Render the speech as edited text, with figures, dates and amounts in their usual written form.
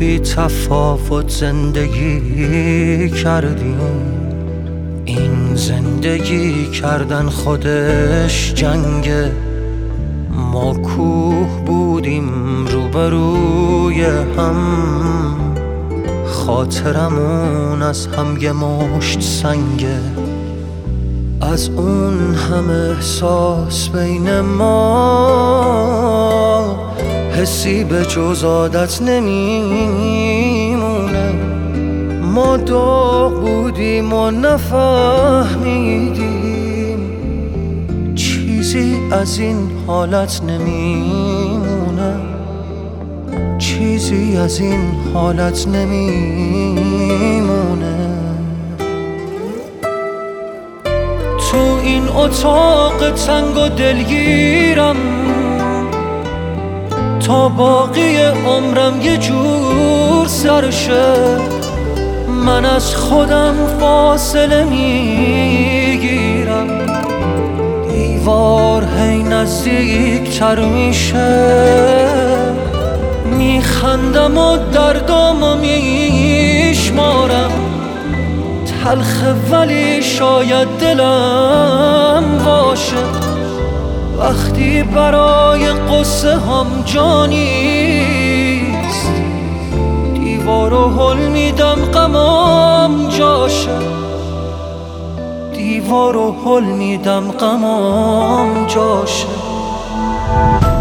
بی تفاوت زندگی کردیم. این زندگی کردن خودش جنگه. ما کوه بودیم روبروی هم، خاطرمون از هم یه مشت سنگه. از اون همه احساس بین ما حسی به جز عادت نمیمونه. ما داغ بودیم و نفهمیدیم چیزی از این حالت نمیمونه. چیزی از این حالت نمیمونه. تو این اتاق تنگ و دلگیرم تا باقی عمرم یه جور سرشه. من از خودم فاصله میگیرم، دیوار هی نزدیکتر میشه. میخندم و دردامو میشمارم، تلخ ولی شاید دلم باشه. وقتی برای قصه هم جا نیست، دیوارو هل میدم غمام جاشه. دیوارو هل میدم غمام جاشه.